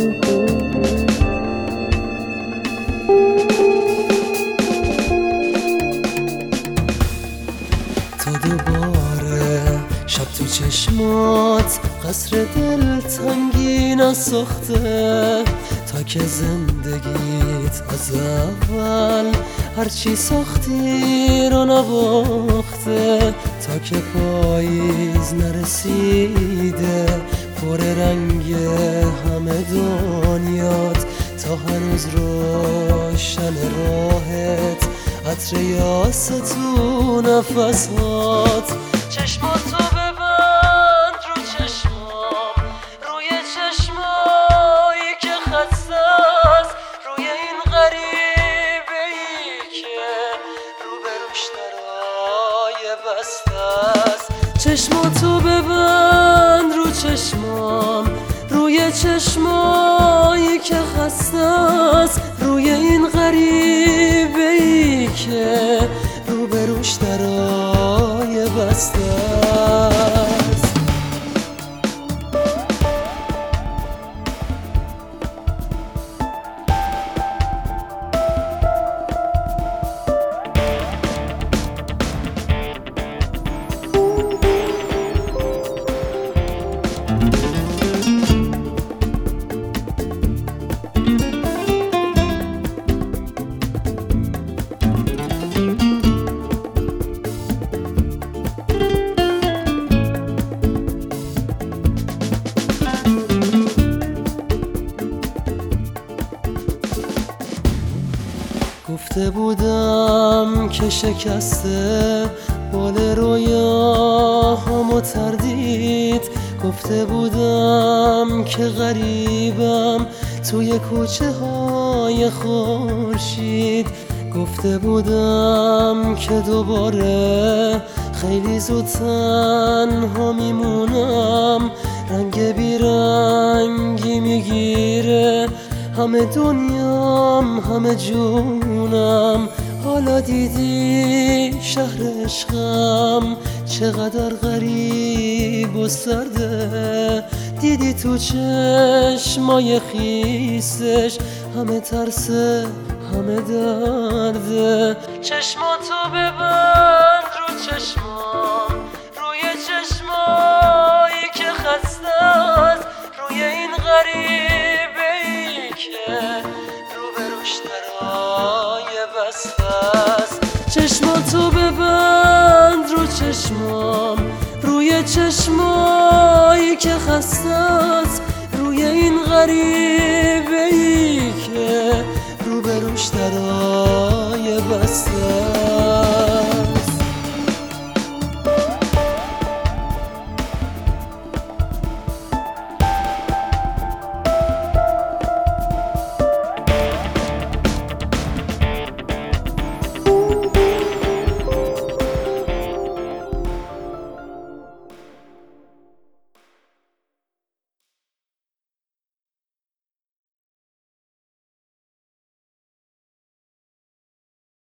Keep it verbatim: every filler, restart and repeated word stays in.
تا دوباره شب تو چشمات قصر دل تنگی نساخته، تا که زندگیت از اول هرچی ساختی رو نباخته، تا که پاییز نرسیده پر رنگ همه دنیات، تا هنوز روشن راهت عطر یاس تو نفسات. چشماتو ببند رو چشمام، روی چشمایی که خسته است، روی این غریبه ای که روبروش درای بسته است. چشماتو ببند رو چشمام، روی چشمایی که خسته است، روی این غریبه ای که روبروش درای بسته است. گفته بودم که شکسته بال رویاهامو تردید، گفته بودم که غریبم توی کوچه های خورشید، گفته بودم که دوباره خیلی زود تنها میمونم، رنگ بیرنگی میگیره همه دنیام همه جونم. حالا دیدی شهر عشقم چقدر غریب و سرده، دیدی تو چشمای خیسش همه ترسه همه درده. چشماتو ببند رو چشمام، روی چشمایی که خسته است، روی این غریبه ای که روبروش درای بسته است. چشماتو ببند رو چشمام، روی چشمایی که خسته است، روی این غریبه ای که روبروش درای بسته است.